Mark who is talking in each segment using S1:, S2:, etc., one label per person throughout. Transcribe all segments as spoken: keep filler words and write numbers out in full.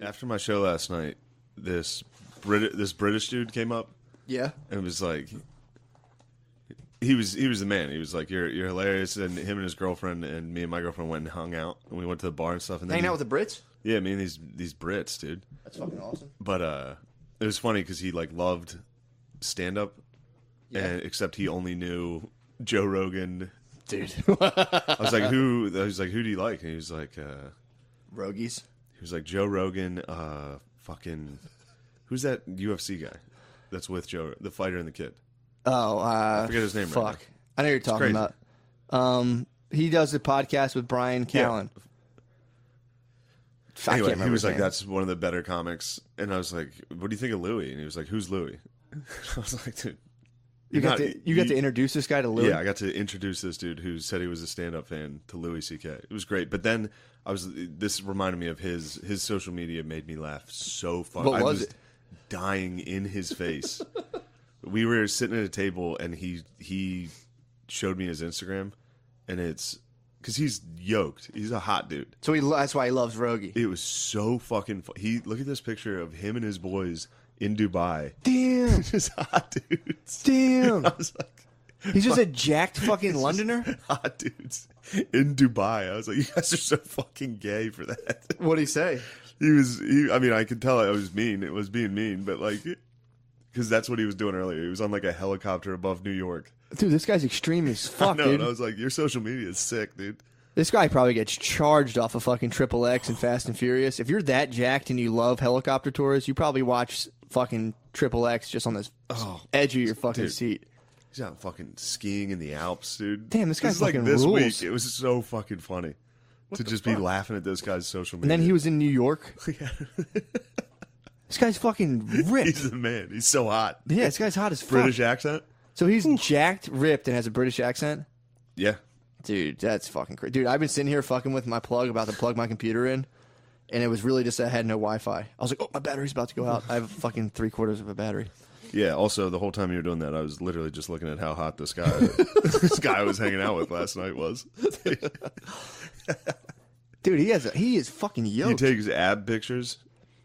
S1: After my show last night, this Brit this British dude came up.
S2: Yeah.
S1: And was like, he was he was the man. He was like, you're you're hilarious. And him and his girlfriend and me and my girlfriend went and hung out. And we went to the bar and stuff. And then
S2: Hanging
S1: he,
S2: out with the Brits?
S1: Yeah, me and these these Brits, dude.
S2: That's fucking awesome.
S1: But uh, it was funny because he like loved stand up,
S2: Yeah.
S1: and except he only knew Joe Rogan.
S2: Dude.
S1: I was like, who? I was like, who do you like? And he was like, uh,
S2: Rogies.
S1: he was like Joe Rogan. Uh, fucking, who's that U F C guy? That's with Joe, the fighter and the kid.
S2: Oh, uh,
S1: I forget his name
S2: fuck.
S1: right now.
S2: I know who you're talking
S1: crazy.
S2: about. Um, he does the podcast with Brian Callen.
S1: Yeah.
S2: I
S1: Anyway,
S2: can't remember
S1: he was
S2: his
S1: like,
S2: name.
S1: that's one of the better comics. And I was like, what do you think of Louis? And he was like, who's Louis? I was like, dude.
S2: You got
S1: not-
S2: to you got to introduce this guy to Louis.
S1: Yeah, I got to introduce this dude who said he was a stand-up fan to Louis C K. It was great. But then I was. This reminded me of his his social media made me laugh so fucking.
S2: What
S1: I
S2: was
S1: was
S2: it?
S1: dying in his face. We were sitting at a table and he he showed me his Instagram, and it's because he's yoked. He's a hot dude.
S2: So he that's why he loves Rogie.
S1: It was so fucking. Fu- he look at this picture of him and his boys in Dubai.
S2: Damn,
S1: Just hot dudes.
S2: damn.
S1: I was like,
S2: He's just a jacked fucking Londoner.
S1: hot dudes in Dubai. I was like, you guys are so fucking gay for that.
S2: What'd he say?
S1: He was, he, I mean, I could tell it was mean. It was being mean, but like, because that's what he was doing earlier. He was on like a helicopter above New York.
S2: Dude, this guy's extreme as fuck,
S1: No,
S2: dude.
S1: and I was like, your social media is sick, dude.
S2: This guy probably gets charged off of fucking Triple X and Fast and Furious. If you're that jacked and you love helicopter tours, you probably watch fucking Triple X just on this
S1: Oh,
S2: edge of your fucking
S1: dude.
S2: seat.
S1: He's out fucking skiing in the Alps, dude.
S2: Damn, this guy
S1: is like
S2: fucking
S1: this
S2: rules.
S1: week. It was so fucking funny to just be laughing at this guy's social
S2: And
S1: media.
S2: then he was in New York. This guy's fucking ripped.
S1: He's the man. He's so hot.
S2: Yeah, this guy's hot as fuck.
S1: British accent.
S2: So he's jacked, ripped, and has a British accent?
S1: Yeah.
S2: Dude, that's fucking crazy. Dude, I've been sitting here fucking with my plug, about to plug my computer in, and it was really just that I had no Wi-Fi. I was like, oh, my battery's about to go out. I have fucking three quarters of a battery.
S1: Yeah. Also, the whole time you were doing that, I was literally just looking at how hot this guy, this guy I was hanging out with last night was.
S2: Dude, he has a, he is fucking
S1: He
S2: yoked.
S1: takes ab pictures.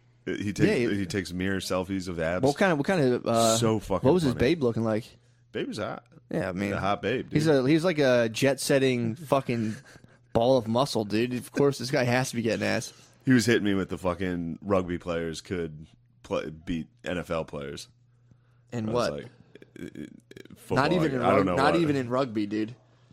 S1: He takes
S2: Yeah, he-
S1: he takes mirror selfies of abs.
S2: What kind of what kind of uh,
S1: So fucking
S2: what was his
S1: funny.
S2: babe looking like?
S1: Babe was hot.
S2: Yeah, I mean,
S1: A hot babe. Dude.
S2: he's a he's like a jet setting fucking ball of muscle, dude. Of course, this guy has to be getting ass.
S1: He was hitting me with the fucking rugby players could play, beat N F L players.
S2: And
S1: I
S2: what?
S1: was like, uh, uh, football,
S2: not even in
S1: I don't
S2: rug-
S1: know.
S2: not
S1: what.
S2: even in rugby, dude.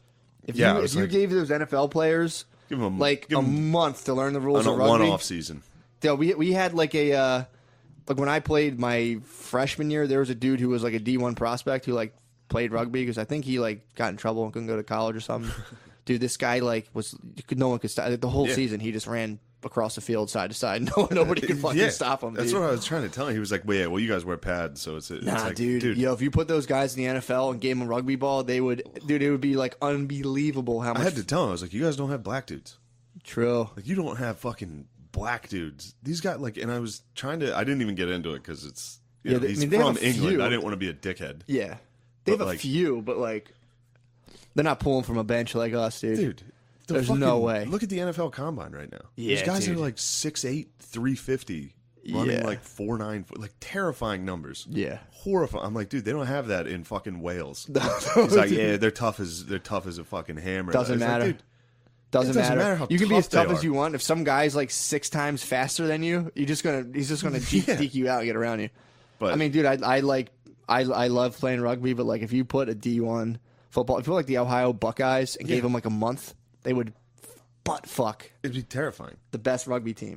S2: If
S1: Yeah, I
S2: you
S1: was
S2: if you
S1: like-
S2: gave those N F L players
S1: Give him
S2: like
S1: give
S2: a
S1: him
S2: month to learn the rules
S1: an,
S2: of
S1: one
S2: rugby,
S1: off season.
S2: yeah, we we had like a uh, like when I played my freshman year, there was a dude who was like a D one prospect who like played rugby because I think he like got in trouble and couldn't go to college or something. Dude, this guy like was no one could stop the whole
S1: Yeah.
S2: season. He just ran across the field side to side. No nobody could fucking
S1: Yeah,
S2: stop him.
S1: That's
S2: dude.
S1: what I was trying to tell him. He was like, "Well, yeah, well, you guys wear pads, so it's, it's
S2: Nah,
S1: like,
S2: dude,
S1: dude,
S2: Yo, if you put those guys in the N F L and gave them rugby ball, they would, dude. It would be like unbelievable how
S1: I
S2: much.
S1: had to tell him. I was like, you guys don't have black dudes.
S2: True.
S1: Like, you don't have fucking black dudes. These guys, like, and I was trying to. I didn't even get into it because it's. You
S2: Yeah,
S1: know,
S2: they- I
S1: he's
S2: mean, they have
S1: from
S2: a
S1: England.
S2: few.
S1: I didn't want to be a dickhead,
S2: Yeah, they have
S1: But,
S2: a
S1: like-
S2: few, but like they're not pulling from a bench like us, dude.
S1: dude. the
S2: There's no
S1: fucking-
S2: way.
S1: Look at the N F L Combine right now.
S2: Yeah,
S1: These guys
S2: dude.
S1: are like six eight, three fifty, running
S2: Yeah.
S1: like four nine, like terrifying numbers.
S2: Yeah.
S1: Horrifying. I'm like, dude, they don't have that in fucking Wales. He's like, yeah, they're tough as they're tough as a fucking hammer.
S2: Doesn't
S1: It's like,
S2: matter.
S1: dude,
S2: Doesn't,
S1: It doesn't
S2: matter.
S1: matter how
S2: You can be as
S1: tough they
S2: tough as
S1: are.
S2: you want. If some guy's like six times faster than you, you just gonna he's just gonna deke,
S1: Yeah.
S2: deke you out and get around you.
S1: But
S2: I mean, dude, I I like I I love playing rugby, but like if you put a D one football, if you put like the Ohio Buckeyes and
S1: Yeah.
S2: gave them like a month, they would butt fuck
S1: it'd be terrifying.
S2: the best rugby team.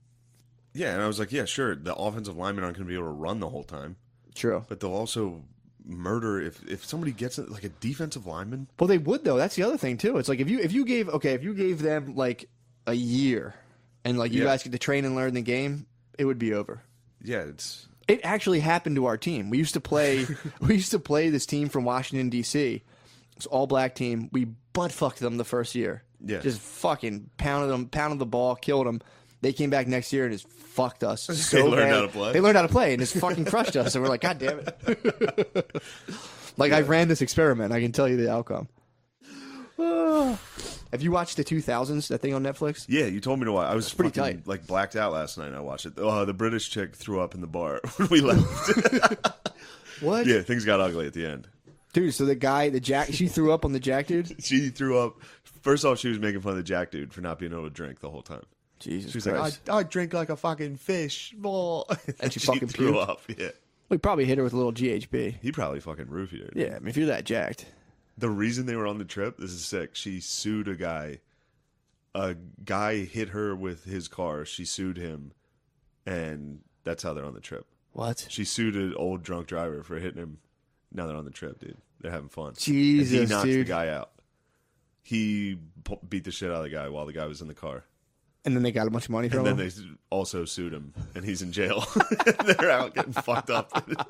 S1: Yeah, and I was like, yeah, sure. The offensive linemen aren't going to be able to run the whole time,
S2: True.
S1: but they'll also murder if if somebody gets it, like a defensive lineman.
S2: Well, they would though. That's the other thing too. It's like if you if you gave okay if you gave them like a year, and like you
S1: Yeah.
S2: guys get to train and learn the game, it would be over.
S1: Yeah, it's
S2: It actually happened to our team. We used to play. we used to play this team from Washington D C. It's all black team. We butt fucked them the first year.
S1: Yeah.
S2: just fucking pounded them, pounded the ball, killed them. They came back next year and just fucked us. So
S1: learned
S2: bad.
S1: how to play.
S2: They learned how to play and just fucking crushed us. And we're like, God damn it! Like I ran this experiment. I can tell you the outcome. Have you watched the two thousands? That thing on Netflix?
S1: Yeah, you told me to watch. I was
S2: pretty
S1: fucking,
S2: tight.
S1: like blacked out last night and I watched it. Uh, the British chick threw up in the bar when we left.
S2: What?
S1: Yeah, things got ugly at the end.
S2: Dude, so the guy, the Jack, she threw up on the Jack dude?
S1: She threw up. First off, she was making fun of the Jack dude for not being able to drink the whole time.
S2: Jesus
S1: She was
S2: Christ.
S1: like, I, I drink like a fucking fish. More.
S2: And she fucking
S1: threw
S2: puked?
S1: up. Yeah.
S2: We probably hit her with a little G H B.
S1: He probably fucking roofied her.
S2: Yeah, I mean, if you're that jacked.
S1: The reason they were on the trip, this is sick. She sued a guy. A guy hit her with his car. She sued him, and that's how they're on the trip.
S2: What?
S1: She sued an old drunk driver for hitting him. Now they're on the trip, dude. They're having fun.
S2: Jesus,
S1: and he knocked
S2: dude.
S1: the guy out. He p- beat the shit out of the guy while the guy was in the car.
S2: And then they got a bunch of money from
S1: And
S2: him?
S1: then they also sued him, and he's in jail. They're out getting fucked up.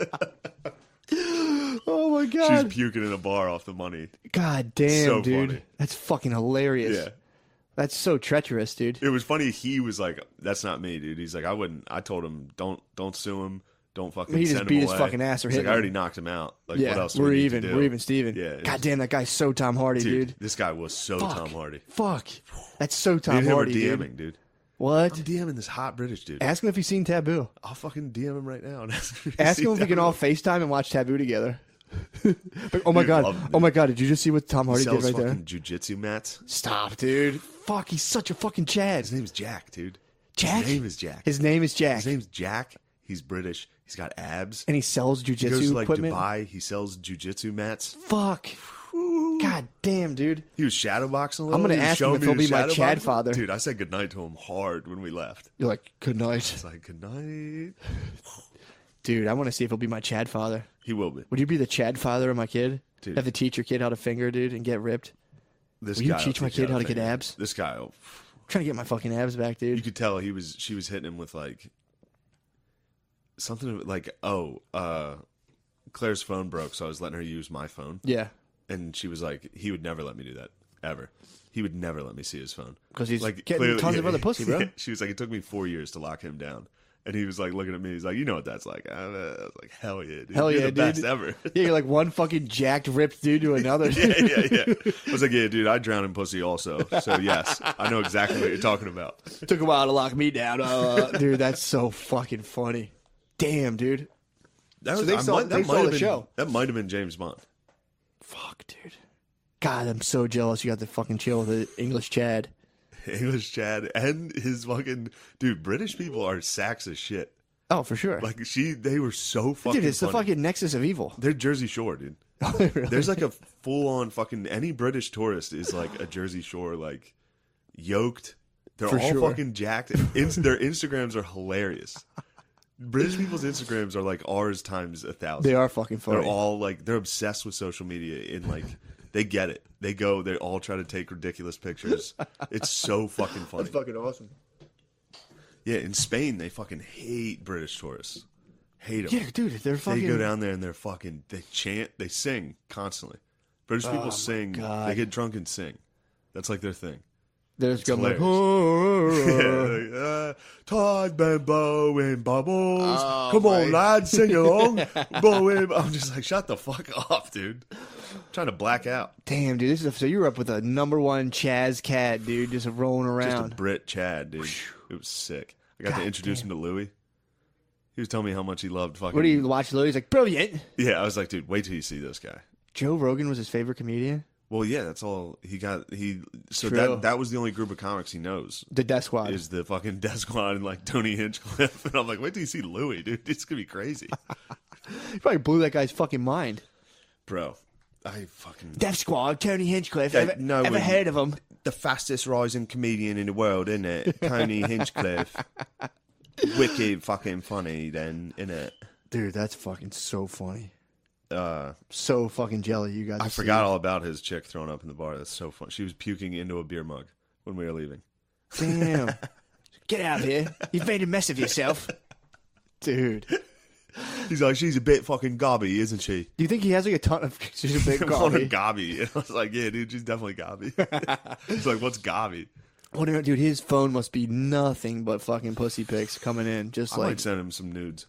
S2: Oh, my
S1: She's
S2: God.
S1: puking in a bar off the money.
S2: God damn,
S1: So
S2: dude.
S1: funny.
S2: That's fucking hilarious.
S1: Yeah.
S2: That's so treacherous, dude.
S1: It was funny. He was like, "That's not me, dude." He's like, "I wouldn't." I told him, "Don't, don't sue him. Don't fucking."
S2: He just
S1: send
S2: beat
S1: him
S2: his
S1: away."
S2: fucking ass or
S1: He's
S2: hit
S1: like, I
S2: him.
S1: already knocked him out. Like,
S2: Yeah,
S1: what else? do
S2: we're
S1: we need
S2: even.
S1: To do?
S2: We're even, Steven.
S1: Yeah.
S2: God damn, that guy's so Tom Hardy,
S1: dude,
S2: dude.
S1: This guy was so
S2: Fuck.
S1: Tom Hardy.
S2: Fuck. That's so
S1: Me
S2: Tom
S1: and him
S2: Hardy,
S1: were
S2: dude.
S1: DMing, dude.
S2: What?
S1: I'm DMing this hot British dude.
S2: Ask him if he's seen Taboo.
S1: I'll fucking D M him right now. And ask him if,
S2: Ask
S1: he's
S2: him if we
S1: seen
S2: can all
S1: Taboo.
S2: FaceTime and watch Taboo together. Like, oh my
S1: Dude,
S2: god!
S1: love him,
S2: Oh my god! Did you just see what Tom
S1: He
S2: Hardy did
S1: sells
S2: right there?
S1: fucking jujitsu mats.
S2: Stop, dude! Fuck, he's such a fucking Chad.
S1: His name's Jack, dude.
S2: Jack.
S1: His name is Jack.
S2: His name is Jack,
S1: His name's Jack. He's British. He's got abs.
S2: and he sells
S1: He goes
S2: jujitsu
S1: to like
S2: equipment.
S1: Dubai. He sells jujitsu mats.
S2: Fuck! God damn, dude!
S1: He was shadowboxing a little.
S2: I'm gonna
S1: He was
S2: ask him
S1: showing
S2: if
S1: me
S2: he'll
S1: his
S2: be my Chad
S1: shadowboxing.
S2: father.
S1: Dude, I said goodnight to him hard when we left.
S2: You're like, good night,
S1: It's like, good night.
S2: dude. I want to see if he'll be my Chad father.
S1: He will be.
S2: Would you be the Chad father of my kid?
S1: Dude.
S2: Have to teach your kid how to finger, dude, and get ripped.
S1: This
S2: Will you
S1: guy
S2: teach
S1: will
S2: my kid how to
S1: you
S2: get
S1: thing.
S2: abs?
S1: This guy, will-
S2: I'm trying to get my fucking abs back,
S1: you
S2: dude.
S1: could tell he was. She was hitting him with like something like, oh, uh, Claire's phone broke, so I was letting her use my phone,
S2: Yeah,
S1: and she was like, he would never let me do that ever. He would never let me see his phone
S2: because he's
S1: like
S2: getting
S1: clearly-
S2: tons
S1: yeah,
S2: of other pussy, bro.
S1: She was like, it took me four years to lock him down. And he was like looking at me. He's like, you know what that's like. I was like, hell yeah, dude.
S2: Hell
S1: You're
S2: yeah,
S1: the best
S2: dude.
S1: ever.
S2: Yeah, you're like one fucking jacked, ripped dude to another.
S1: yeah, yeah, yeah. I was like, yeah, dude, I drown in pussy also. So yes, I know exactly what you're talking about.
S2: Took a while to lock me down. Uh, dude, that's so fucking funny. Damn, dude.
S1: That
S2: So
S1: was,
S2: they
S1: I
S2: saw-
S1: might-
S2: they
S1: that
S2: saw
S1: might have
S2: the
S1: been,
S2: show.
S1: That might have been James Bond.
S2: Fuck, dude. God, I'm so jealous you got to fucking chill with the English Chad.
S1: English Chad and his fucking dude. British people are sacks of shit.
S2: Oh, for sure.
S1: Like she, they were so fucking.
S2: dude, it's the
S1: funny.
S2: fucking nexus of evil.
S1: They're Jersey Shore, dude.
S2: Really?
S1: There's like a full on fucking any British tourist is like a Jersey Shore like yoked. They're
S2: For
S1: all
S2: sure.
S1: fucking jacked. In, their Instagrams are hilarious. British people's Instagrams are like ours times a thousand.
S2: They are fucking funny.
S1: They're all like they're obsessed with social media in like they get it. They go. They all try to take ridiculous pictures. It's so fucking funny.
S2: fucking awesome.
S1: Yeah, in Spain they fucking hate British tourists. Hate them.
S2: Yeah, dude, they're
S1: They
S2: fucking.
S1: go down there and they're fucking. They chant. They sing constantly. British people
S2: Oh, my
S1: sing.
S2: God.
S1: They get drunk and sing. That's like their thing.
S2: They're just going like,
S1: hilarious. like, uh, Tide bimbo and bubbles.
S2: Oh,
S1: Come on,
S2: my-
S1: lads, sing along. Bo in- I'm just like, shut the fuck off, dude. I'm trying to black out.
S2: damn, dude, this is a, so you were up with a number one Chaz cat, dude, just rolling
S1: Just a
S2: around.
S1: Brit Chad, dude. It was sick. I got
S2: God
S1: to introduce
S2: damn.
S1: him to Louis. He was telling me how much he loved fucking.
S2: What do you watch, Louis? He's like, brilliant.
S1: Yeah, I was like, dude, wait till you see this guy.
S2: Joe Rogan was his favorite comedian.
S1: Well, yeah, that's all he got. He so
S2: True.
S1: that that was the only group of comics he knows
S2: The Death Squad.
S1: is the fucking Death Squad and like Tony Hinchcliffe. And I'm like, wait till you see Louis, dude. It's gonna be crazy,
S2: He probably blew that guy's fucking mind.
S1: bro. I fucking
S2: Death Squad, Tony Hinchcliffe.
S1: Yeah,
S2: ever
S1: no,
S2: ever
S1: we-
S2: heard of him?
S1: the fastest rising comedian in the world, isn't it? Tony Hinchcliffe, wicked fucking funny, then, isn't it?
S2: Dude, that's fucking so funny.
S1: Uh,
S2: So fucking jelly you got.
S1: I
S2: to see.
S1: forgot all about his chick throwing up in the bar. That's so fun. She was puking into a beer mug when we were leaving.
S2: Damn. Get out of here. You've made a mess of yourself. Dude.
S1: He's like, she's a bit fucking gobby, isn't she?
S2: Do you think he has like a ton of she's a big
S1: I'm calling her
S2: gobby?
S1: gobby. And I was like, yeah, dude, she's definitely gobby. He's like, what's gobby?
S2: What do- dude, his phone must be nothing but fucking pussy pics coming in. Just
S1: I
S2: like
S1: might send him some nudes.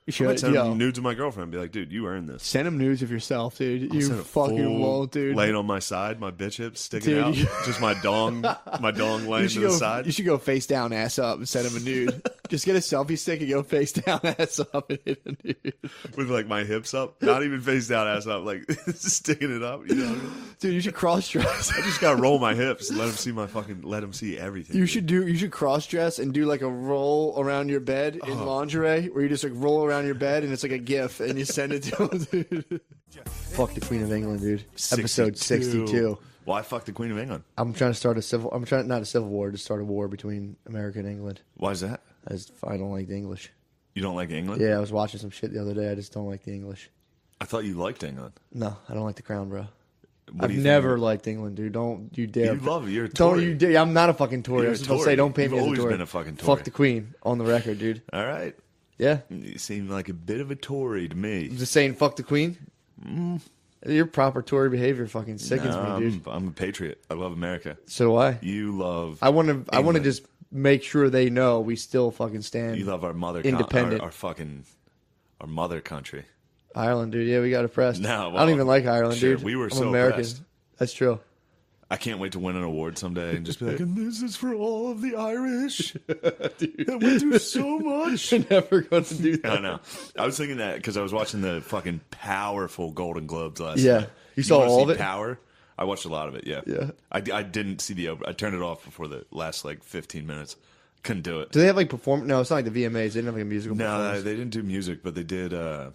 S2: You
S1: I
S2: should,
S1: might send
S2: yo.
S1: him nudes of my girlfriend and be like, dude, you earned this.
S2: Send him news of yourself, dude.
S1: I'll
S2: You
S1: send a
S2: fucking
S1: full
S2: won't, dude.
S1: Laying on my side, my bitch hips sticking
S2: Dude,
S1: out.
S2: you-
S1: Just my dong, my dong laying
S2: You
S1: to
S2: should,
S1: the
S2: go,
S1: side.
S2: you should go face down, ass up, and send him a nude. Just get a selfie stick and go face down, ass up, and hit a nude.
S1: With like my hips up. Not even face down, ass up. Like sticking it up. You know?
S2: Dude, you should cross dress.
S1: I just got to roll my hips and let him see my fucking, let him see everything.
S2: You
S1: dude.
S2: should do. You should cross dress and do like a roll around your bed in
S1: Oh.
S2: lingerie, where you just like roll around your bed and it's like a GIF, and you send it to him. Dude. Fuck the Queen of England, dude. Episode sixty-two.
S1: Why fuck the Queen of England?
S2: I'm trying to start a civil. I'm trying not a civil war, to start a war between America and England.
S1: Why is that?
S2: I just I don't like the English.
S1: You don't like England?
S2: Yeah, I was watching some shit the other day. I just don't like the English.
S1: I thought you liked England.
S2: No, I don't like the crown, bro.
S1: What
S2: I've
S1: do you
S2: never
S1: think?
S2: liked England, dude. Don't you dare.
S1: You love it. You're a
S2: Don't
S1: Tory.
S2: you dare. I'm not a fucking Tory.
S1: You're
S2: I
S1: a
S2: was supposed to
S1: Tory.
S2: say, don't paint
S1: You've
S2: me as a
S1: always
S2: Tory.
S1: been a fucking Tory.
S2: Fuck the Queen on the record, dude.
S1: All right.
S2: Yeah.
S1: You seem like a bit of a Tory to me.
S2: Just saying, fuck the Queen. Mm. Your proper Tory behavior fucking sickens
S1: No,
S2: me, dude.
S1: I'm, I'm a patriot. I love America.
S2: So do I.
S1: You love.
S2: I want to. I want to
S1: England.
S2: just make sure they know we still fucking stand.
S1: You love our mother. Con-
S2: Independent.
S1: our, our fucking. Our mother country.
S2: Ireland, dude. Yeah, we got oppressed.
S1: No,
S2: I don't
S1: well,
S2: even like Ireland,
S1: sure,
S2: dude.
S1: we were
S2: I'm
S1: so
S2: American.
S1: oppressed.
S2: That's true.
S1: I can't wait to win an award someday and just be like, and this is for all of the Irish that went through so much.
S2: You're never going to do that.
S1: I know. I was thinking that because I was watching the fucking powerful Golden Globes last
S2: Yeah.
S1: night.
S2: You saw
S1: wanna
S2: all
S1: see
S2: of it?
S1: Power. I watched a lot of it. Yeah.
S2: Yeah.
S1: I, I didn't see the. I turned it off before the last like fifteen minutes. Couldn't do it.
S2: Do they have like perform? No, it's not like the V M As. They didn't have like a musical
S1: No,
S2: performance.
S1: they didn't do music, but they did. Uh,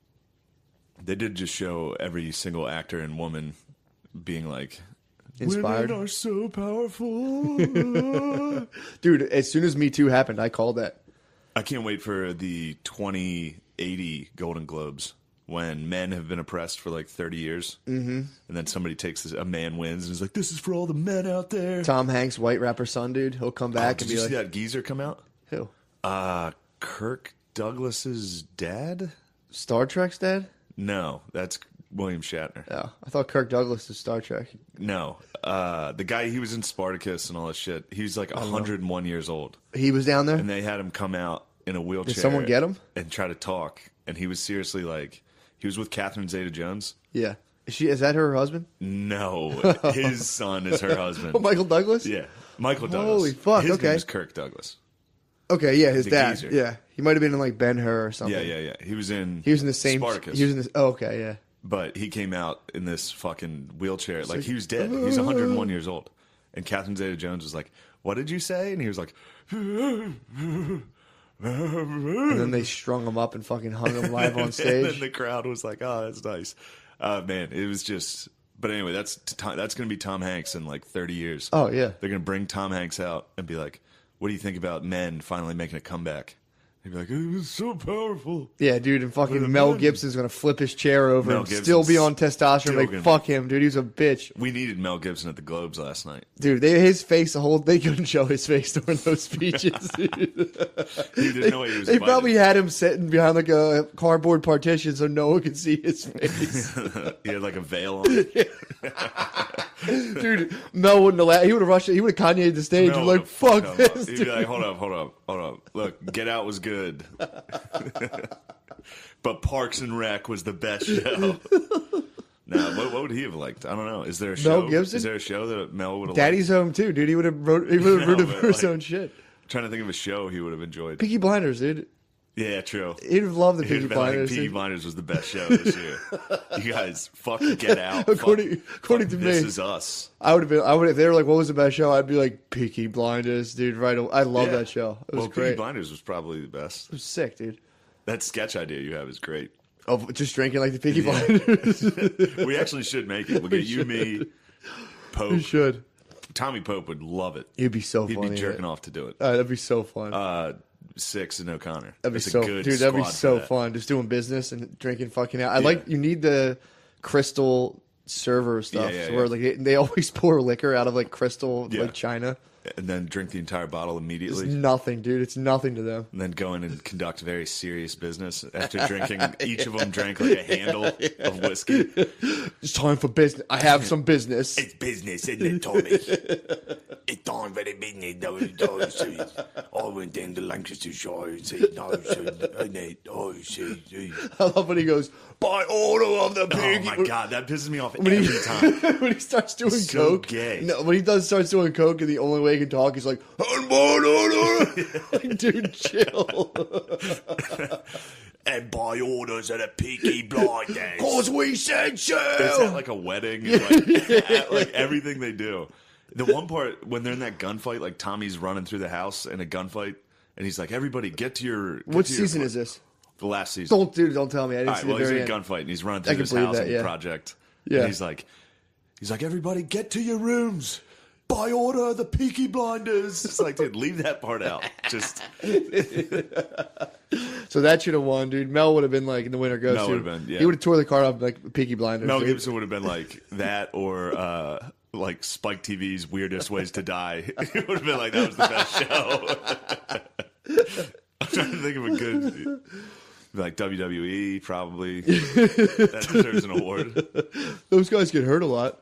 S1: they did just show every single actor and woman being like
S2: Inspired.
S1: Women are so powerful.
S2: Dude, as soon as Me Too happened, I called that.
S1: I can't wait for the twenty eighty Golden Globes when men have been oppressed for like thirty years, mm-hmm. and then somebody takes this, a man wins and is like, "This is for all the men out there."
S2: Tom Hanks, white rapper son, dude. He'll come
S1: Oh,
S2: back
S1: did
S2: and
S1: you
S2: be
S1: see
S2: like,
S1: that geezer come out?
S2: "Who?
S1: Uh, Kirk Douglas's dad?
S2: Star Trek's dad?"
S1: No, that's William Shatner.
S2: Yeah, I thought Kirk Douglas was Star Trek.
S1: No, uh, the guy, he was in Spartacus and all that shit. He was like one hundred one years old,
S2: He was down there.
S1: and they had him come out in a wheelchair.
S2: Did someone get him?
S1: and try to talk? And he was seriously like, he was with Catherine Zeta-Jones.
S2: Yeah, is she? Is that her husband?
S1: No, his son is her husband.
S2: Oh, Michael Douglas.
S1: Yeah, Michael Douglas.
S2: Holy fuck,
S1: His
S2: okay.
S1: name is Kirk Douglas.
S2: Okay, yeah, his
S1: The
S2: dad.
S1: geezer.
S2: Yeah, he might have been in like Ben Hur or something.
S1: Yeah, yeah, yeah. He was in.
S2: He was in the same.
S1: Spartacus.
S2: He was in this. Oh, okay, yeah.
S1: But he came out in this fucking wheelchair. Like, he was dead. He's one hundred one years old. And Catherine Zeta-Jones was like, "What did you say?" And he was like,
S2: And then they strung him up and fucking hung him live on
S1: And
S2: stage.
S1: then the crowd was like, "Oh, that's nice." Uh, man, it was just. But anyway, that's that's going to be Tom Hanks in like thirty years.
S2: Oh yeah.
S1: They're going to bring Tom Hanks out and be like, "What do you think about men finally making a comeback?" He'd be like, "It was so powerful."
S2: Yeah, dude, and fucking
S1: the
S2: Mel
S1: men.
S2: Gibson's gonna flip his chair over
S1: Mel
S2: and
S1: Gibson's
S2: still be on testosterone.
S1: still
S2: Like,
S1: gonna-
S2: fuck him, dude. He's a bitch.
S1: We needed Mel Gibson at the Globes last night.
S2: Dude, they his face the whole they couldn't show his face during those speeches. Dude.
S1: He didn't know what he was
S2: They
S1: invited.
S2: probably had him sitting behind like a cardboard partition so no one could see his face.
S1: He had like a veil on.
S2: Dude, Mel wouldn't have laughed. He would have rushed it. He would have Kanye'd the stage.
S1: Mel
S2: and like,
S1: would've
S2: fuck
S1: fucked him up.
S2: this.
S1: He'd
S2: Dude.
S1: be like, "Hold up, hold up, hold up. Look, Get Out was good, but Parks and Rec was the best show." Now, what, what would he have liked? I don't know. Is there a show?
S2: Mel Gibson?
S1: Is there a show that Mel would have?
S2: Daddy's home too, dude. He would have wrote. He would have
S1: No,
S2: rooted
S1: but,
S2: for his
S1: like-
S2: own shit.
S1: Trying to think of a show he would have enjoyed.
S2: Peaky Blinders, dude.
S1: Yeah, true.
S2: He'd have loved the
S1: He'd
S2: Peaky
S1: have been like,
S2: Blinders.
S1: Peaky
S2: dude.
S1: Blinders was the best show this year. You guys, fuck Get Out.
S2: According-
S1: fuck,
S2: according
S1: fuck
S2: to
S1: This
S2: me.
S1: Is Us.
S2: I would have been. I would if they were like, "What was the best show?" I'd be like, "Peaky Blinders, dude." Right? away. I love
S1: Yeah.
S2: that show. It was
S1: well,
S2: great.
S1: Peaky Blinders was probably the best.
S2: It was sick, dude.
S1: That sketch idea you have is great.
S2: Oh, just drinking like the Peaky
S1: Yeah.
S2: Blinders.
S1: We actually should make it. We'll get you, me, Pope.
S2: We should.
S1: Tommy Pope would love it.
S2: It'd be so
S1: He'd
S2: funny.
S1: be jerking off to do it.
S2: Uh, that'd be so fun.
S1: Uh, Six and O'Connor.
S2: that'd be
S1: That's
S2: so,
S1: a good
S2: dude. That'd be
S1: squad for
S2: so
S1: that.
S2: fun. Just doing business and drinking fucking out. I
S1: Yeah.
S2: like. You need the crystal server stuff,
S1: Yeah, yeah,
S2: so
S1: yeah.
S2: where like they, they always pour liquor out of like crystal
S1: Yeah.
S2: like china.
S1: And then drink the entire bottle
S2: It's
S1: immediately.
S2: nothing, dude. It's nothing to them.
S1: And then go in and conduct very serious business after drinking. Each of them drank like a handle of whiskey.
S2: It's time for business. I have some business.
S3: It's business, isn't it, Tommy? It's time for the business, though. Oh, see, I went down to Lancashire, see, no, see, and it, oh, see, see.
S2: I love when he goes, by order of the
S3: Oh,
S2: pig.
S3: my God, that pisses me off
S2: When
S3: every
S2: he,
S3: time.
S2: when he starts doing
S3: So
S2: coke,
S3: gay.
S2: no, when he does starts doing coke, and the only way he can talk is like, "On board, order." Like, dude, chill.
S3: And by orders of the Peaky Blinders.
S2: Cause we said so.
S1: It's at like a wedding, and like, at, like everything they do. The one part when they're in that gunfight, like Tommy's running through the house in a gunfight, and he's like, "Everybody, get to your." Get
S2: What
S1: to your
S2: season
S1: pla-"
S2: is this?
S1: The last season.
S2: Don't, dude, don't tell me. I didn't
S1: All right,
S2: see
S1: well,
S2: the
S1: he's
S2: very
S1: in a
S2: end.
S1: gunfight, and he's running
S2: I
S1: through
S2: can
S1: this
S2: believe
S1: housing
S2: that, yeah.
S1: project.
S2: Yeah.
S1: And he's like, he's like, "Everybody, get to your rooms." By order of the Peaky Blinders. It's like, dude, leave that part out. Just
S2: So that should have won, dude. Mel would have been like in the winner goes
S1: Mel
S2: to.
S1: would have been, yeah.
S2: He would have tore the card off like Peaky Blinders.
S1: Mel
S2: dude.
S1: Gibson would have been like that, or uh, like Spike T V's Weirdest Ways to Die. It would have been like that was the best show. I'm trying to think of a good, like W W E probably. That deserves an award.
S2: Those guys get hurt a lot.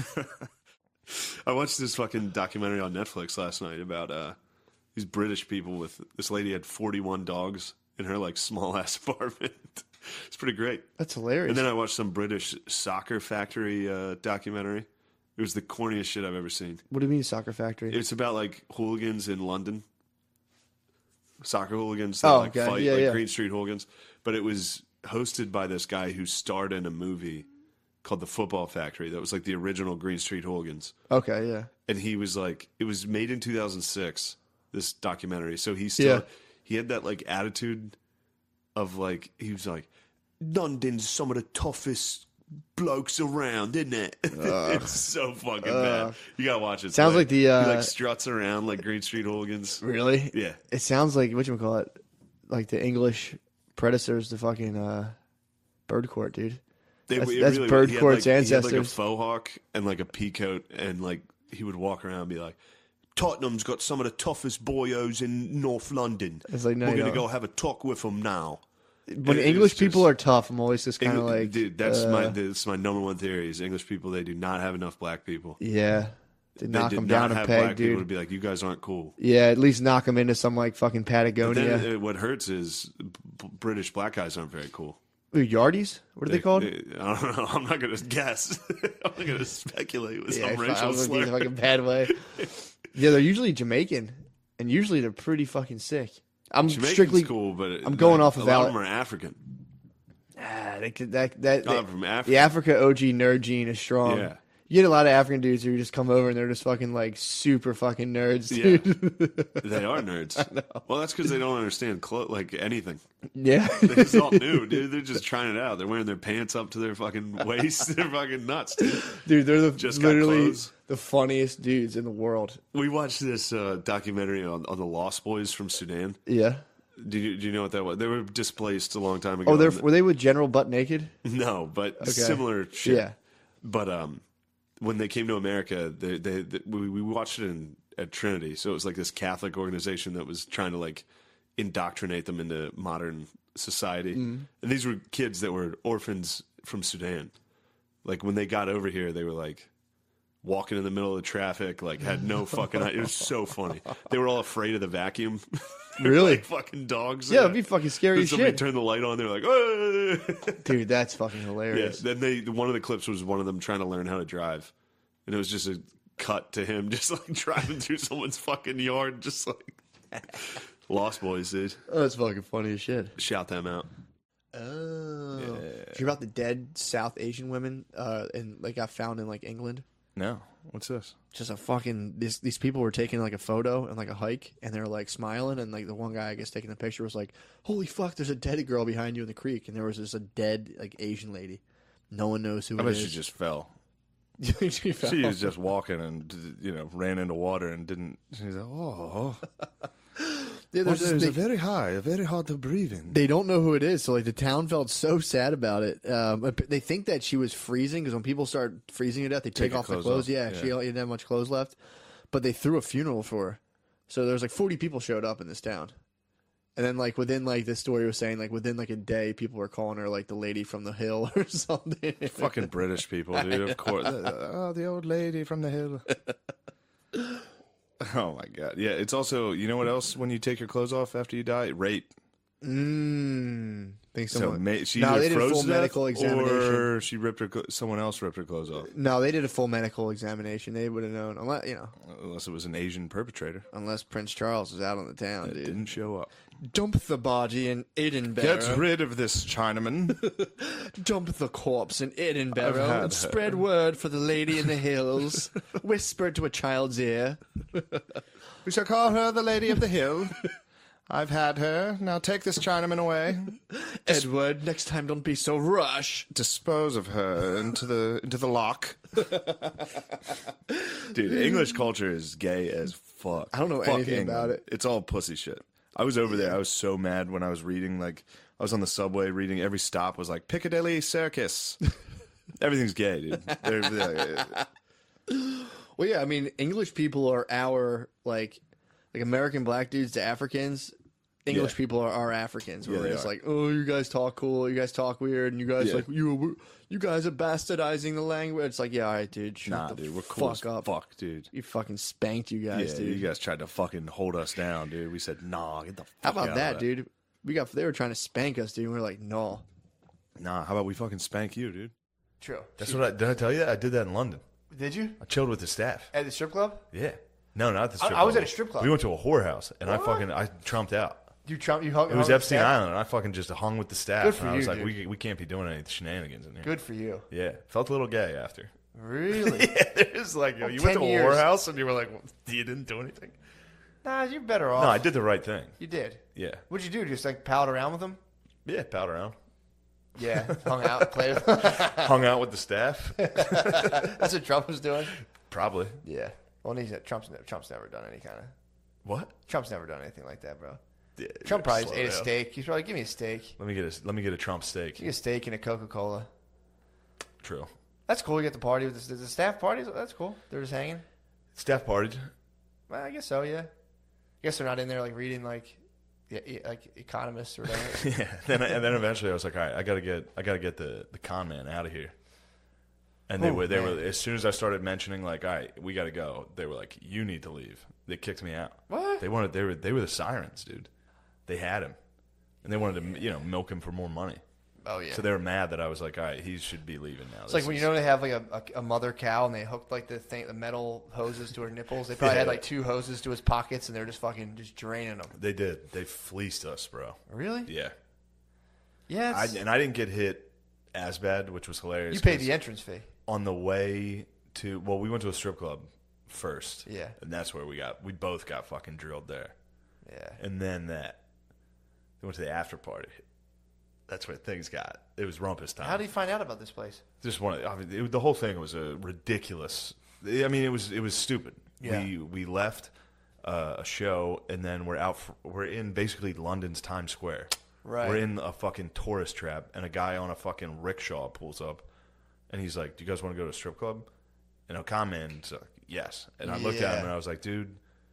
S1: I watched this fucking documentary on Netflix last night about uh, these British people with this lady had forty-one dogs in her like small ass apartment. It's pretty great.
S2: That's hilarious.
S1: And then I watched some British soccer factory uh, documentary. It was the corniest shit I've ever seen.
S2: What do you mean, Soccer Factory?
S1: It's about like hooligans in London, soccer hooligans that
S2: Oh,
S1: like
S2: okay.
S1: fight,
S2: Yeah,
S1: like
S2: yeah.
S1: Green Street hooligans. But it was hosted by this guy who starred in a movie called The Football Factory. That was like the original Green Street Hooligans.
S2: Okay, yeah.
S1: And he was like, it was made in two thousand six. This documentary. So he still
S2: Yeah.
S1: he had that like attitude of like he was like, London's some of the toughest blokes around, isn't it? It's so fucking bad. You gotta watch it.
S2: Sounds like the, uh,
S1: he like struts around like Green Street Hooligans.
S2: Really?
S1: Yeah.
S2: It sounds like whatchamacallit, like the English predecessors to fucking uh, Bird Court, dude.
S1: They,
S2: That's-
S1: it
S2: that's
S1: really-
S2: Bird
S1: he had,
S2: Court's
S1: like, He had like a
S2: ancestors.
S1: faux hawk and like a peacoat, and like he would walk around and be like, Tottenham's got some of the toughest boyos in North London.
S2: It's like, no,
S1: we're
S2: you
S1: gonna
S2: don't.
S1: go have a talk with them now.
S2: When
S1: It-
S2: English
S1: it's
S2: people
S1: just-
S2: are tough, I'm always just kind of
S1: Engl-
S2: like,
S1: dude, that's
S2: uh,
S1: my that's my number one theory is English people, they do not have enough black people.
S2: yeah, they
S1: They
S2: knock
S1: did
S2: them
S1: not
S2: down a
S1: have
S2: peg,
S1: black people to
S2: dude.
S1: be like, you guys aren't cool.
S2: Yeah, at least knock them into some like fucking
S1: But
S2: Patagonia.
S1: then uh, what hurts is b- British black guys aren't very cool.
S2: Ooh, Yardies? What are they, called?
S1: they- I don't know. I'm not going to guess. I'm not going to speculate with
S2: yeah,
S1: some
S2: I
S1: racial
S2: was gonna be
S1: slur.
S2: in a fucking bad way. Yeah, they're usually Jamaican, and usually they're pretty fucking sick. I'm
S1: Jamaican's
S2: strictly
S1: cool, but
S2: I'm going
S1: like,
S2: off of
S1: a lot
S2: Val-
S1: of them are African.
S2: Ah, they could, that that
S1: Oh,
S2: they-
S1: I'm from Africa.
S2: the Africa O G nerd gene is strong.
S1: Yeah.
S2: You get a lot of African dudes who just come over and they're just fucking like super fucking nerds,
S1: Yeah.
S2: dude.
S1: They are nerds. Well, that's because they don't understand clo- like anything.
S2: Yeah.
S1: It's all new, dude. They're just trying it out. They're wearing their pants up to their fucking waist. They're fucking nuts, dude.
S2: Dude, they're the
S1: Just got
S2: literally
S1: clothes.
S2: the funniest dudes in the world.
S1: We watched this uh, documentary on, on the Lost Boys from Sudan.
S2: Yeah.
S1: Do you, do you know what that was? They were displaced a long time ago.
S2: Oh, they're were they with General Butt Naked?
S1: No, but similar shit.
S2: Yeah.
S1: But um, when they came to America, they, they, they we, we watched it in at Trinity. So it was like this Catholic organization that was trying to like indoctrinate them into modern society.
S2: Mm-hmm.
S1: And these were kids that were orphans from Sudan. Like when they got over here, they were like walking in the middle of the traffic, like had no fucking. It was so funny. They were all afraid of the vacuum. They were
S2: Really?
S1: like fucking dogs.
S2: Yeah, it'd be fucking scary
S1: Then
S2: as
S1: somebody
S2: shit.
S1: turned the light on. They're like, "Oh!"
S2: Dude, that's fucking
S1: Yeah.
S2: hilarious.
S1: Then they one of the clips was one of them trying to learn how to drive, and it was just a cut to him just like driving through someone's fucking yard, just like Lost Boys, dude.
S2: Oh, that's fucking funny as shit.
S1: Shout them out.
S2: Oh. Did you hear about the dead South Asian women uh and like got found in like England?
S4: No. What's this?
S2: Just a fucking these these people were taking like a photo and like a hike and they were like smiling and like the one guy I guess taking the picture was like, holy fuck, there's a dead girl behind you in the creek and there was just a dead like Asian lady. No one knows who
S4: I
S2: it
S4: bet
S2: is.
S4: she just fell.
S2: She fell.
S4: She was just walking and, you know, ran into water and didn't. She's like, oh.
S2: Yeah,
S4: Well,
S2: there's this
S4: there's a
S2: thing-
S4: very high, a very hard to breathe in.
S2: They don't know who it is, so like the town felt so sad about it. Um, but they think that she was freezing because when people start freezing to death, they take,
S4: her
S2: off their
S4: clothes
S2: clothes.
S4: off,
S2: Yeah,
S4: yeah.
S2: she didn't have much clothes left. But they threw a funeral for her, so there was like forty people showed up in this town, And then, like, within, like, the story was saying, like, within, like, a day, people were calling her, like, the lady from the hill or something.
S4: Fucking British people, dude. Of course. Oh, the old lady from the hill. Oh, my God. Yeah, it's also, you know what else when you take your clothes off after you die? Rape.
S2: Mmm. Think
S4: So
S2: someone.
S4: ma- she
S2: No,
S4: either
S2: they did a
S4: froze
S2: full
S4: to death,
S2: medical examination.
S4: or she ripped her. clo- Someone else ripped her clothes off,
S2: No, they did a full medical examination. They would have known, unless you know,
S4: unless it was an Asian perpetrator
S2: unless Prince Charles was out on the town,
S4: that
S2: dude.
S4: didn't show up.
S2: Dump the body in Edinburgh.
S4: Get rid of this Chinaman.
S2: Dump the corpse in Edinburgh
S4: I've had
S2: and
S4: her.
S2: spread word for the lady in the hills. Whisper to a child's ear.
S4: We shall call her the Lady of the Hill. I've had her. Now take this Chinaman away.
S2: Edward, next time don't be so rush.
S4: Dispose of her into the into the lock. Dude, English culture is gay as fuck.
S2: I don't know
S4: Fuck
S2: anything
S4: England.
S2: about it.
S4: It's all pussy shit. I was over there. I was so mad when I was reading. Like, I was on the subway reading. Every stop was like Piccadilly Circus. Everything's gay, dude. They're, they're,
S2: Well, yeah, I mean, English people are our, like, like American black dudes to Africans. English
S4: Yeah.
S2: people are our Africans. Where
S4: Yeah,
S2: we're
S4: they
S2: just
S4: are.
S2: like, oh, you guys talk cool, you guys talk weird, and you guys
S4: Yeah.
S2: like you, you guys are bastardizing the language. It's like, yeah, all right, dude, shut
S4: nah,
S2: the
S4: dude, we're cool
S2: fuck
S4: as
S2: up.
S4: fuck, dude.
S2: You fucking spanked you guys,
S4: Yeah,
S2: dude.
S4: you guys tried to fucking hold us down, dude. We said, nah, get the fuck
S2: How
S4: out
S2: about
S4: of
S2: that, dude? We got they were trying to spank us, dude. And we were like, no.
S4: Nah, how about we fucking spank you, dude?
S2: True.
S5: That's what I did. I tell you, I did that in London.
S2: Did you
S5: I chilled with the staff.
S2: at the strip club?
S5: Yeah. No, not at the strip
S2: I
S5: club.
S2: was at a strip club.
S5: We went to a whorehouse, and I fucking I trumped out.
S2: You Trump? You hung?
S5: It was Epstein Island, and I fucking just hung with the staff.
S2: Good for
S5: and I was
S2: you,
S5: like,
S2: dude.
S5: we we can't be doing any shenanigans in here.
S2: Good for you.
S5: Yeah, felt a little gay after.
S2: Really?
S5: Yeah, there's like, yo, you went
S2: ten
S5: to a
S2: years.
S5: whorehouse, and you were like, well, you didn't do anything.
S2: Nah, you're better off.
S5: No, I did the right thing.
S2: You did.
S5: Yeah,
S2: What'd you do? Just like pal around with them?
S5: yeah, pal around,
S2: Yeah, hung out, played with them.
S5: hung out with the staff.
S2: That's what Trump was doing.
S5: Probably.
S2: Yeah. Well, he's Trump's never, Trump's never done any kind of.
S5: What?
S2: Trump's never done anything like that, bro.
S5: Yeah,
S2: Trump probably
S5: slow
S2: just ate a
S5: down.
S2: steak. He's probably give me a steak.
S5: Let me get a let me get a Trump steak.
S2: Give me a steak and a Coca Cola.
S5: True.
S2: That's cool. You get the party with the, the staff parties. That's cool. They're just hanging.
S5: Staff partied.
S2: Well, I guess so. Yeah. I guess they're not in there like reading like, yeah, e- like economists or whatever.
S5: Yeah. Then and then eventually I was like, all right, I gotta get I gotta get the, the con man out of here. And they
S2: Oh,
S5: were they
S2: man.
S5: were as soon as I started mentioning like, all right, we gotta go. They were like, you need to leave. They kicked me out.
S2: What?
S5: They wanted they were they were the sirens, dude. They had him, and they wanted to you know milk him for more money.
S2: Oh yeah.
S5: So they were mad that I was like, all right, he should be leaving now.
S2: It's like when you know they have like a, a, a mother cow and they hooked like the thing, the metal hoses to her nipples. They probably had
S5: Yeah.
S2: like two hoses to his pockets and they're just fucking just draining them.
S5: they did. They fleeced us, bro.
S2: Really?
S5: Yeah.
S2: Yeah.
S5: I,
S2: it's-
S5: and I didn't get hit as bad, which was hilarious.
S2: you paid
S5: 'cause
S2: the entrance fee.
S5: on the way to well, we went to a strip club first.
S2: Yeah.
S5: And that's where we got we both got fucking drilled there.
S2: Yeah.
S5: And then that we went to the after party. That's where things got. It was rumpus time.
S2: How did you find out about this place?
S5: Just one. I mean, it, the whole thing was a ridiculous. I mean, it was it was stupid.
S2: Yeah.
S5: We we left uh, a show and then we're out. For, we're in basically London's Times Square.
S2: Right.
S5: We're in a fucking tourist trap, and a guy on a fucking rickshaw pulls up, and he's like, "Do you guys want to go to a strip club?" And a con man's like, "Yes." And I looked at
S2: Yeah.
S5: him and I was like, "Dude,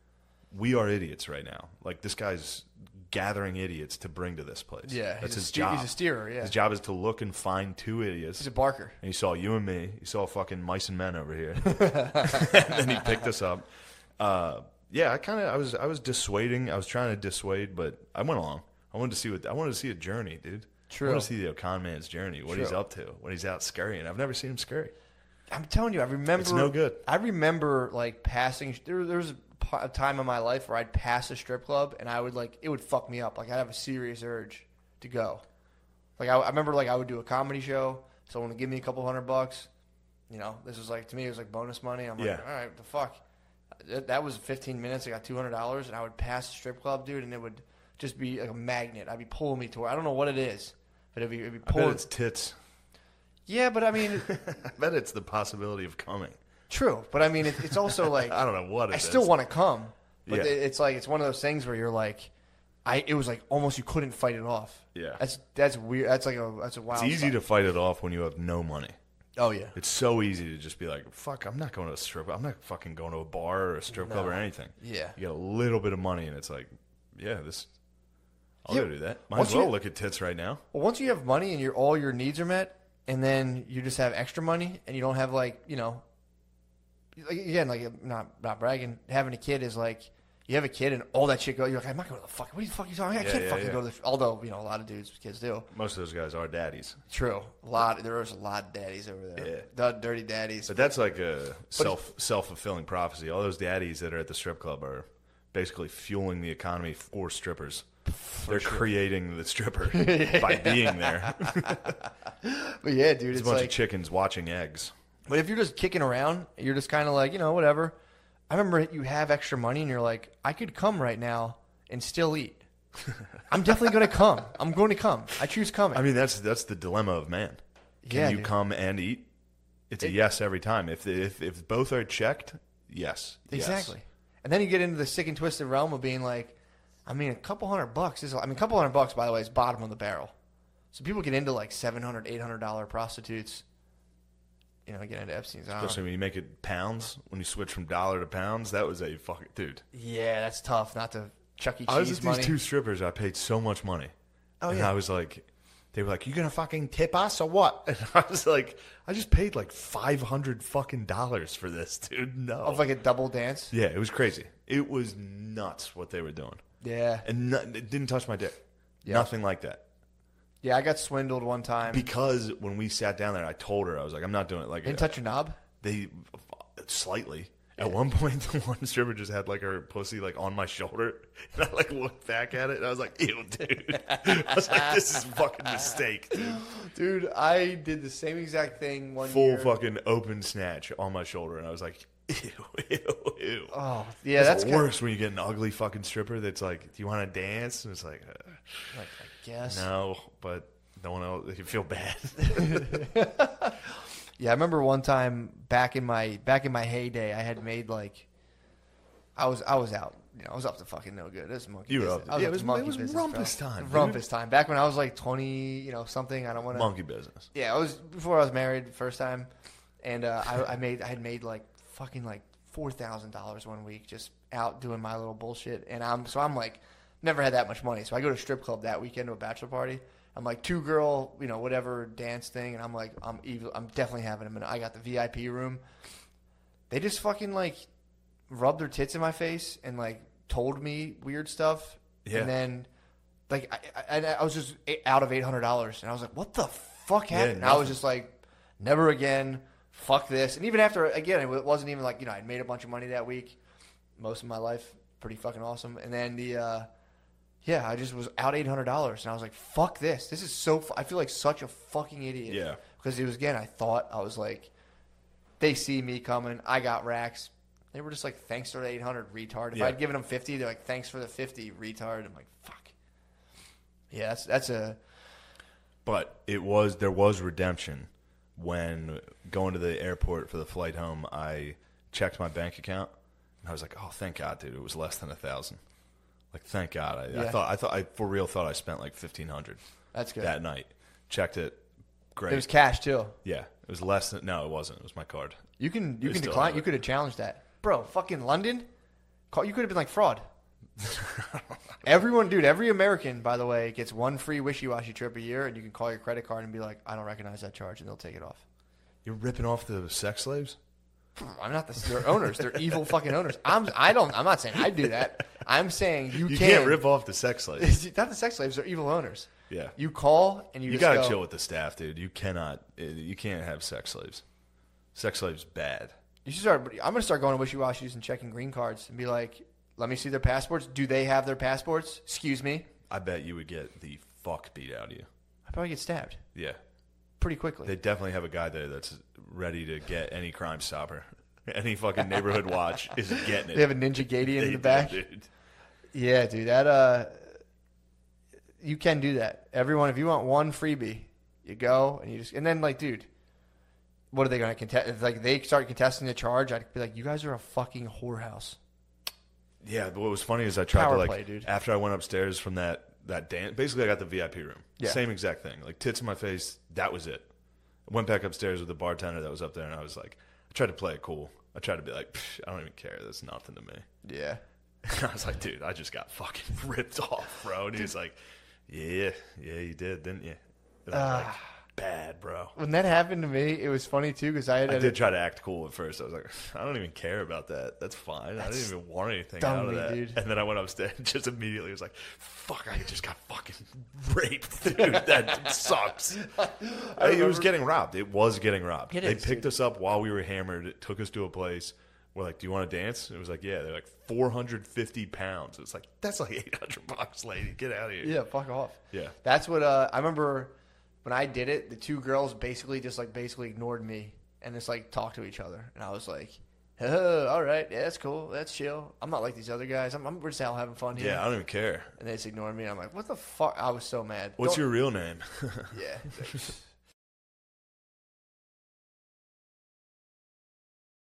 S5: we are idiots right now. Like this guy's gathering idiots to bring to this place.
S2: Yeah.
S5: that's
S2: he's a
S5: his
S2: ste-
S5: job.
S2: He's a steerer. Yeah.
S5: His job is to look and find two idiots."
S2: He's a barker.
S5: And he saw you and me. He saw fucking mice and men over here. And then he picked us up. Uh, yeah, I kind of, I was, I was dissuading. I was trying to dissuade, but I went along. I wanted to see what, I wanted to see a journey, dude.
S2: True.
S5: I want to see the con man's journey, what he's
S2: True.
S5: up to, when he's out scurrying. I've never seen him scurry.
S2: I'm telling you, I remember.
S5: It's no good.
S2: I remember like passing. There, there was a p- a time in my life where I'd pass a strip club and I would like it would fuck me up. Like I'd have a serious urge to go. Like I, I remember, like I would do a comedy show. Someone would give me a couple hundred bucks. You know, this was like to me it was like bonus money. I'm like,
S5: Yeah.
S2: all right, what the fuck. That, that was fifteen minutes. I got two hundred dollars, and I would pass the strip club, dude, and it would just be like a magnet. I'd be pulling me toward. I don't know what it is, but it'd be, it'd be
S5: I bet
S2: pulling.
S5: it's tits.
S2: Yeah, but I mean,
S5: I bet it's the possibility of coming.
S2: true. But I mean, it, it's also like
S5: I don't know what it
S2: I
S5: is.
S2: still want to come, but
S5: Yeah.
S2: it- it's like it's one of those things where you're like, I it was like almost you couldn't fight it off.
S5: Yeah.
S2: that's that's weird. That's like a that's a wild.
S5: It's easy
S2: thought.
S5: to fight it off when you have no money.
S2: Oh yeah,
S5: It's so easy to just be like, fuck, I'm not going to a strip. I'm not fucking going to a bar or a strip club or anything.
S2: Yeah.
S5: You get a little bit of money, and it's like, yeah, this I'll
S2: Yeah.
S5: go do that. Might
S2: Once
S5: as well
S2: you-
S5: look at tits right now.
S2: Well, once you have money and your all your needs are met, and then you just have extra money, and you don't have like you know, like, again, like not not bragging, having a kid is like you have a kid and all that shit go. You're like, I'm not going to the fuck. What are you fucking talking? I
S5: Yeah,
S2: can't
S5: yeah,
S2: fucking
S5: yeah.
S2: go to the. Although you know, a lot of dudes, kids do.
S5: Most of those guys are daddies.
S2: True, a lot. There's a lot of daddies over there.
S5: Yeah.
S2: The dirty daddies.
S5: But that's like a self self fulfilling prophecy. All those daddies that are at the strip club are basically fueling the economy for strippers. They're creating the stripper by being there.
S2: But yeah, dude,
S5: It's
S2: it's
S5: a bunch
S2: like.
S5: of chickens watching eggs.
S2: But if you're just kicking around, you're just kind of like, you know, whatever. I remember you have extra money and you're like, I could come right now and still eat. I'm definitely going to come. I'm going to come. I choose coming.
S5: I mean, that's that's the dilemma of man. Can
S2: Yeah,
S5: you
S2: dude.
S5: come and eat? It's a
S2: It-
S5: yes every time. If if if both are checked, yes, yes.
S2: Exactly. And then you get into the sick and twisted realm of being like, I mean, a couple hundred bucks is, I mean, a couple hundred bucks, by the way, is bottom of the barrel. So people get into like seven hundred dollars, eight hundred dollars prostitutes. You know, get into Epstein's Island.
S5: Especially when you make it pounds, when you switch from dollar to pounds, that was a fucking dude.
S2: Yeah, that's tough not to Chuck E.
S5: I was
S2: Cheese
S5: with
S2: money.
S5: these two strippers. I paid so much money.
S2: Oh,
S5: and
S2: yeah.
S5: I was like, they were like, "You gonna fucking tip us or what?" And I was like, "I just paid like five hundred fucking dollars for this, dude. No."
S2: Of like a double dance.
S5: Yeah, it was crazy. It was nuts what they were doing,
S2: Yeah.
S5: and no, it didn't touch my dick.
S2: Yeah.
S5: Nothing like that.
S2: Yeah, I got swindled one time.
S5: Because when we sat down there, I told her I was like, "I'm not doing it." Like
S2: Didn't touch your knob?
S5: they slightly. At one point, the one stripper just had like her pussy like on my shoulder, and I like looked back at it, and I was like, "Ew, dude!" I was like, "This is a fucking mistake, dude."
S2: Dude, I did the same exact thing one
S5: Full
S2: year.
S5: fucking open snatch on my shoulder, and I was like, "Ew, ew, ew."
S2: Oh, yeah,
S5: It's
S2: that's
S5: the
S2: kinda-
S5: worst when you get an ugly fucking stripper that's like, "Do you want to dance?" And it's like, uh,
S2: Like, I guess.
S5: "No," but no one else. You feel bad.
S2: Yeah, I remember one time back in my back in my heyday, I had made like, I was I was out. You know, I was up to fucking no good. It was monkey
S5: You were
S2: business.
S5: up-
S2: I was
S5: yeah,
S2: up
S5: it was-
S2: to monkey
S5: it was
S2: business,
S5: rumpus
S2: bro.
S5: time, dude.
S2: Rumpus time. Back when I was like twenty, you know, something. I don't want to.
S5: Monkey business.
S2: Yeah, I was before I was married first time, and uh, I, I made I had made like fucking like four thousand dollars one week just out doing my little bullshit, and I'm so I'm like never had that much money, so I go to a strip club that weekend to a bachelor party. I'm like two girl, you know, whatever dance thing, and I'm like I'm evil. I'm definitely having them, and I got the V I P room. They just fucking like rubbed their tits in my face and like told me weird stuff,
S5: Yeah.
S2: and then. Like I, I, I was just out of eight hundred dollars, and I was like, "What the fuck
S5: Yeah,
S2: happened?" And I was
S5: nothing.
S2: just like, "Never again, fuck this." And even after, again, it wasn't even like you know I made a bunch of money that week, most of my life, pretty fucking awesome. And then the, uh, yeah, I just was out eight hundred dollars, and I was like, "Fuck this! This is so." Fu- I feel like such a fucking idiot.
S5: Yeah.
S2: because it was again. I thought I was like, they see me coming. I got racks. They were just like, "Thanks for the eight hundred, retard." If
S5: Yeah.
S2: I'd given them fifty, they're like, "Thanks for the fifty, retard." I'm like, "Fuck." Yeah, that's that's a
S5: But it was there was redemption when going to the airport for the flight home. I checked my bank account and I was like, "Oh, thank God, dude! It was less than a thousand. Like, thank God." I, I
S2: Yeah.
S5: thought I thought I for real thought I spent like fifteen hundred
S2: that's good.
S5: that night. Checked it. Great.
S2: It was cash too.
S5: yeah, it was less than no, it wasn't. It was my card.
S2: You can you
S5: They
S2: can
S5: still
S2: decline.
S5: have
S2: You
S5: it.
S2: could have challenged that, bro. Fucking London, call, you could have been like fraud. Everyone, dude, every American, by the way, gets one free wishy-washy trip a year, and you can call your credit card and be like, "I don't recognize that charge," and they'll take it off.
S5: You're ripping off the sex slaves.
S2: I'm not the they're owners. They're evil fucking owners. I'm I don't. I'm not saying I do that. I'm saying you,
S5: You
S2: can.
S5: can't rip off the sex slaves.
S2: Not the sex slaves. They're evil owners.
S5: Yeah.
S2: You call and you,
S5: You
S2: just
S5: gotta
S2: go,
S5: chill with the staff, dude. You cannot. You can't have sex slaves. Sex slaves bad.
S2: You should start. I'm gonna start going to wishy-washies and checking green cards and be like, "Let me see their passports. Do they have their passports? Excuse me."
S5: I bet you would get the fuck beat out of you.
S2: I probably get stabbed
S5: Yeah.
S2: pretty quickly.
S5: They definitely have a guy there that's ready to get any Crime Stopper. Any fucking neighborhood watch is getting it.
S2: They have a Ninja Gadian
S5: They
S2: in the
S5: do,
S2: back.
S5: dude.
S2: Yeah, dude, that uh, you can do that. Everyone, if you want one freebie, you go and you just and then like, dude, what are they going to contest? If like they start contesting the charge, I'd be like, you guys are a fucking whorehouse.
S5: Yeah, but what was funny is I tried
S2: Power
S5: to like
S2: play, dude.
S5: after I went upstairs from that that dance. Basically, I got the V I P room.
S2: Yeah.
S5: Same exact thing. Like tits in my face. That was it. I went back upstairs with the bartender that was up there, and I was like, I tried to play it cool. I tried to be like, Psh, I don't even care. That's nothing to me.
S2: Yeah,
S5: I was like, dude, I just got fucking ripped off, bro. And he was like, yeah, yeah, you did, didn't you? And I was like, bad, bro.
S2: When that happened to me, it was funny too because I had.
S5: I
S2: had
S5: did
S2: a-
S5: try to act cool at first. I was like, I don't even care about that. That's fine. I didn't even want anything
S2: dumb
S5: out of
S2: me,
S5: that.
S2: dude.
S5: And then I went upstairs and just immediately was like, fuck, I just got fucking raped, dude. That sucks. It was getting robbed. It was getting robbed.
S2: It
S5: they
S2: is,
S5: picked
S2: dude.
S5: us up while we were hammered. It took us to a place. We're like, do you want to dance? It was like, yeah. They're like four hundred fifty pounds. It's like, that's like eight hundred bucks, lady. Get out of here.
S2: Yeah, fuck off.
S5: Yeah.
S2: That's what uh, I remember when I did it. The two girls basically just like basically ignored me and just like talked to each other, and I was like, oh, all right, yeah, that's cool, that's chill. I'm not like these other guys. I'm, I'm we're just out having fun here.
S5: Yeah, I don't even care.
S2: And they just ignored me. And I'm like, what the fuck? I was so mad.
S5: What's
S2: Don't-
S5: your real name?
S2: Yeah.